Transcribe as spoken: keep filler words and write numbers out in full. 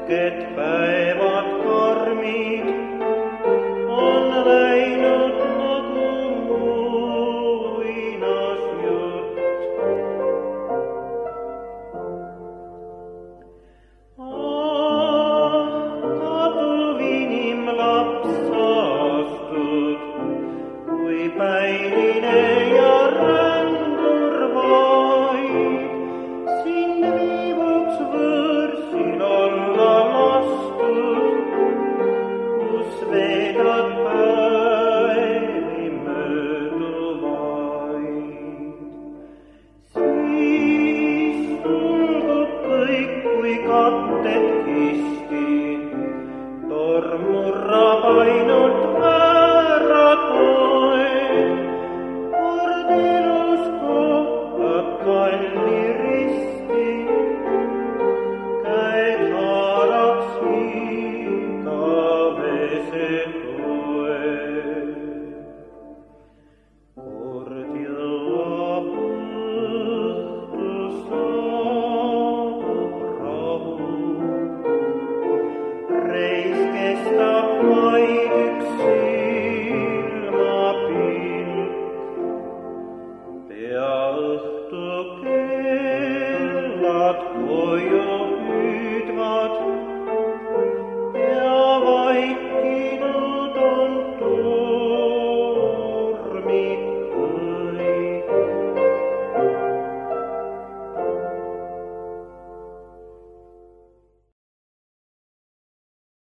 Pikked päevad karmid on läinud nagu muinasjutt. Ah, kaduv inimlaps saastud, kui päiline ja rändur vaid sind viivuks võõrsil olla lastud, kus veedad päevi mööduvaid. Siis tundub kõik kui katted kisti, torm murrab ainult